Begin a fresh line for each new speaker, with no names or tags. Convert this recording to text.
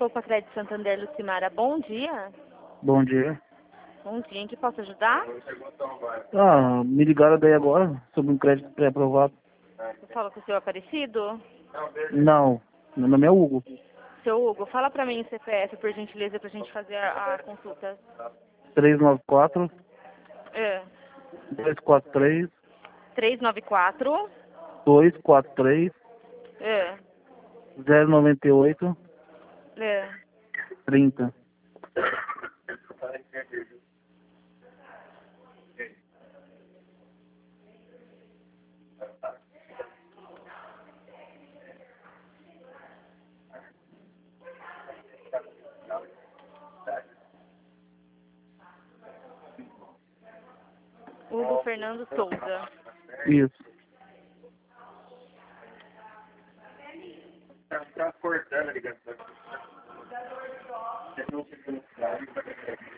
Poupa Crédito Santander, Lucimara. Bom dia.
Bom dia.
Bom dia. Em que posso ajudar?
Me ligaram daí agora sobre um crédito pré-aprovado.
Você fala com o seu Aparecido?
Não, meu nome é Hugo.
Seu Hugo, fala pra mim o CPF, por gentileza, pra gente fazer a consulta.
394
É.
243
394.
243
É.
098
É.
30.
Hugo Fernando Souza.
Isso.
Tá cortando a ligação.